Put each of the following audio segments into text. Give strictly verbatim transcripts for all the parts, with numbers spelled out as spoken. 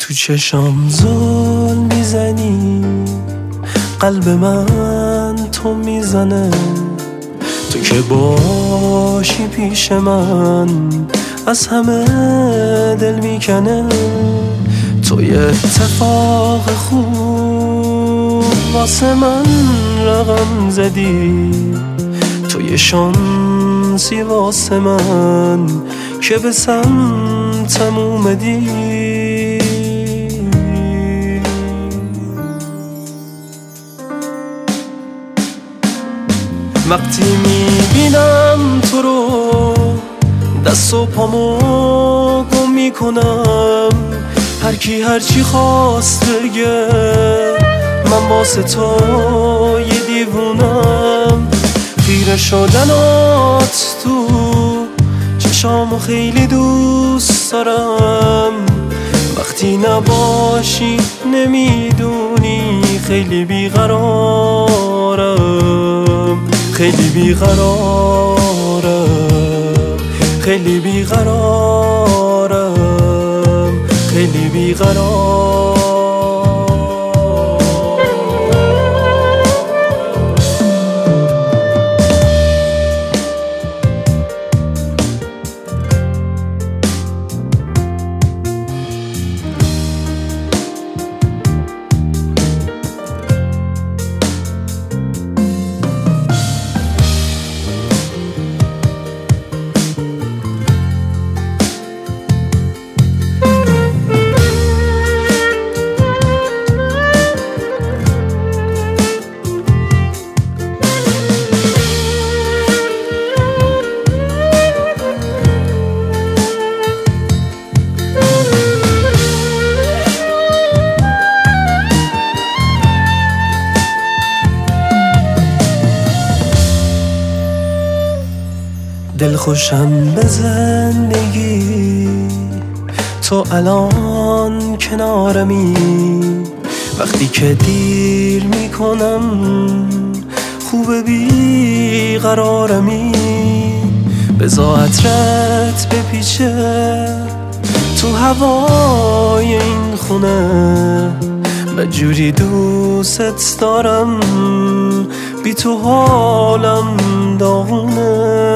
تو چشام زل میزنی، قلب من تو میزنه، تو که باشی پیش من از همه دل میکنه. تو یه اتفاق خوب واسه من رقم زدی، تو یه شانسی واسه من که به سمتم اومدی. وقتی میبینم تو رو دست و پامو گم میکنم، هر کی هر چی خواست بگه من واسه تو یه دیوونم. خیره شدنات تو چشامو خیلی دوست دارم، وقتی نباشی نمیدونی خیلی بیقرارم، خیلی بیقرارم، خیلی بیقرارم، خیلی بیقرارم. دل خوشم به زندگی، تو الان کنارمی، وقتی که دیر میکنم خوبه بیقرارمی. بذار عطرت بپیچه تو هوای این خونه، بجوری دوست دارم بی تو حالم داغونه.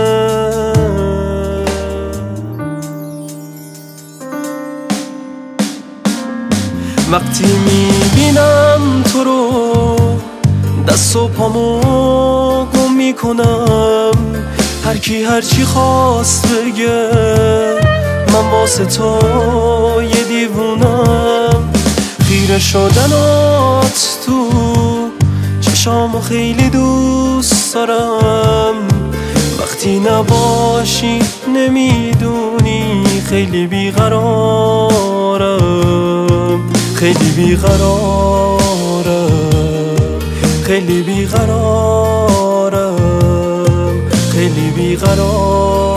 وقتی میبینم تو رو دست و پامو گم میکنم، هر کی هر چی خواست بگه من واسه تو یه دیوونم. خیره شدنات تو چشامو خیلی دوست دارم، وقتی نباشی نمیدونی خیلی بیقرارم، خیلی بیقرارم، خیلی بیقرارم، خیلی بیقرارم.